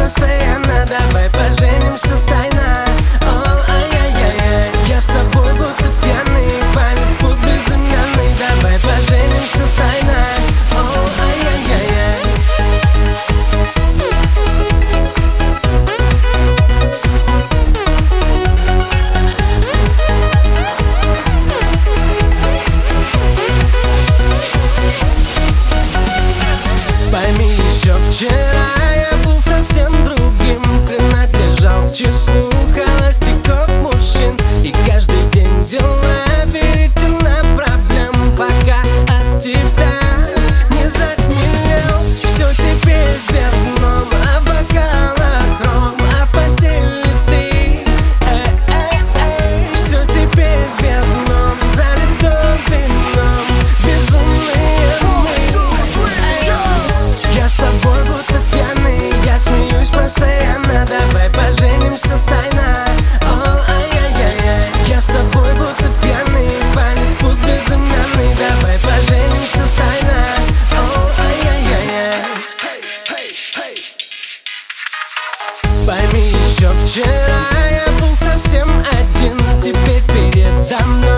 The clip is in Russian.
постоянно, давай поженимся тайно. О, ай-яй-яй-яй, я с тобой будто пьяный, палец пусть безымянный, давай поженимся тайно. О, ай-яй-яй-яй. Пойми, еще вчера я был совсем другим, принадлежал к числу холостяков мужчин, и каждый день дела веретена проблем, пока от тебя не захмелел. Все теперь вверх дном, а в бокалах ром, а в постели ты. Все теперь вверх дном, залито вином, безумные мы. Я с тобой будто пьяный, я смеюсь постоянно, давай поженимся тайно. О, ай-яй-яй-яй, я с тобой будто пьяный, палец пусть безымянный, давай поженимся тайно. О, ай-яй-яй-яй. Пойми, еще вчера я был совсем один, теперь передо мной